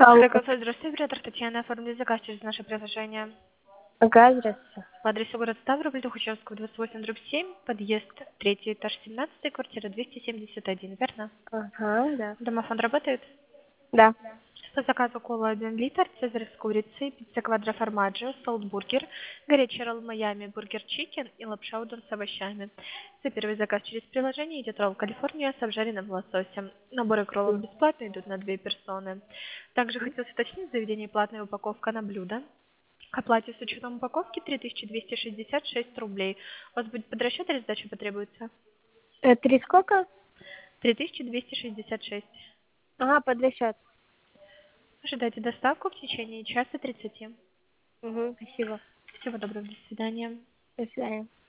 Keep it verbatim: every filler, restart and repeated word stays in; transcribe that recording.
Алло. Здравствуйте, оператор Татьяна. Оформили заказ через наше приложение. Ага, здравствуйте. По адресу город Ставрополь, Тухачевского, двадцать восемь, дробь семь, подъезд третий этаж, семнадцатый, квартира двести семьдесят один, верно? Ага, да. Домофон работает? Да. По заказу кола один литр, цезарь с курицей, пицца квадро формаджо, солт-бургер, горячий ролл Майами, бургер чикен и лапша удон с овощами. За первый заказ через приложение идет ролл Калифорния с обжаренным лососем. Наборы к роллам бесплатно идут на две персоны. Также хотелось уточнить, в заведении платная упаковка на блюдо. К оплате с учетом упаковки три тысячи двести шестьдесят шесть рублей. У вас будет подрасчет или сдача потребуется? Э, Три сколько? три тысячи двести шестьдесят шесть. Ага, под расчет. Ожидайте доставку в течение часа тридцати. Угу, спасибо. Всего доброго, до свидания. До свидания.